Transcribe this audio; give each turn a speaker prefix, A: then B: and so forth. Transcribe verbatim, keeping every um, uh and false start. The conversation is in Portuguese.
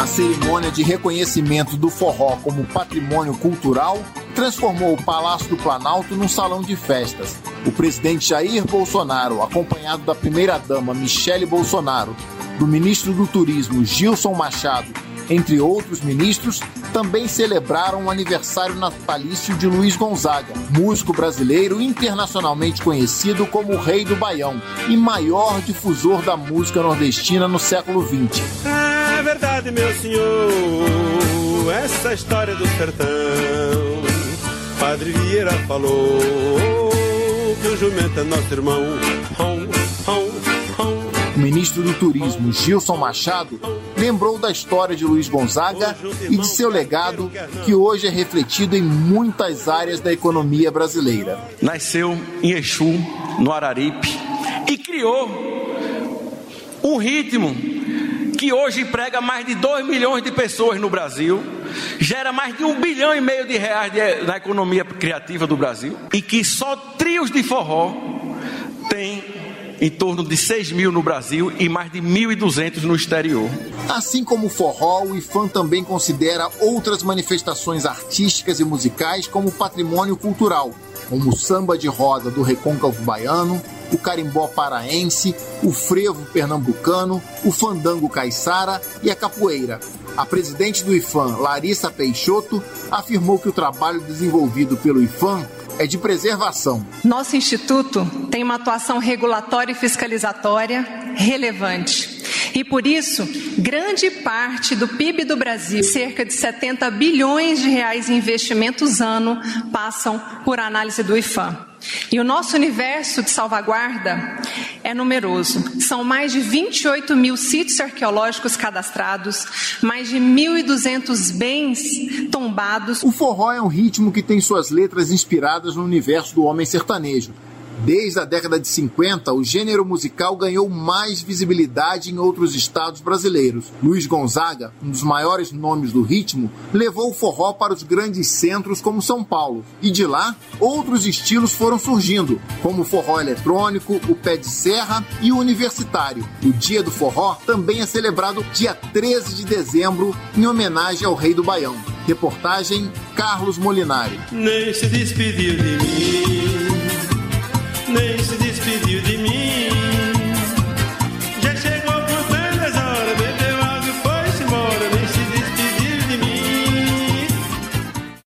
A: A cerimônia de reconhecimento do forró como patrimônio cultural transformou o Palácio do Planalto num salão de festas. O presidente Jair Bolsonaro, acompanhado da primeira-dama Michele Bolsonaro, do ministro do Turismo Gilson Machado, entre outros ministros, também celebraram o aniversário natalício de Luiz Gonzaga, músico brasileiro internacionalmente conhecido como o Rei do Baião e maior difusor da música nordestina no século vinte.
B: É verdade, meu senhor, essa história do sertão, Padre Vieira falou que o jumento é nosso irmão. Hum, hum, hum.
A: O ministro do Turismo, Gilson Machado, lembrou da história de Luiz Gonzaga e de seu legado, que hoje é refletido em muitas áreas da economia brasileira.
C: Nasceu em Exu, no Araripe, e criou um ritmo que hoje emprega mais de dois milhões de pessoas no Brasil, gera mais de um bilhão e meio de reais de, na economia criativa do Brasil, e que só trios de forró tem em torno de seis mil no Brasil e mais de mil e duzentos no exterior.
A: Assim como o forró, o IPHAN também considera outras manifestações artísticas e musicais como patrimônio cultural, como o samba de roda do Recôncavo Baiano, o carimbó paraense, o frevo pernambucano, o fandango caiçara e a capoeira. A presidente do IPHAN, Larissa Peixoto, afirmou que o trabalho desenvolvido pelo IPHAN é de preservação.
D: Nosso instituto tem uma atuação regulatória e fiscalizatória relevante. E por isso, grande parte do P I B do Brasil, cerca de setenta bilhões de reais em investimentos ano, passam por análise do IPHAN. E o nosso universo de salvaguarda é numeroso. São mais de vinte e oito mil sítios arqueológicos cadastrados, mais de mil e duzentos bens tombados.
A: O forró é um ritmo que tem suas letras inspiradas no universo do homem sertanejo. Desde a década de cinquenta, o gênero musical ganhou mais visibilidade em outros estados brasileiros. Luiz Gonzaga, um dos maiores nomes do ritmo, levou o forró para os grandes centros como São Paulo. E de lá, outros estilos foram surgindo, como o forró eletrônico, o pé de serra e o universitário. O Dia do Forró também é celebrado dia treze de dezembro, em homenagem ao Rei do Baião. Reportagem Carlos Molinari.
B: Nem se despediu de mim.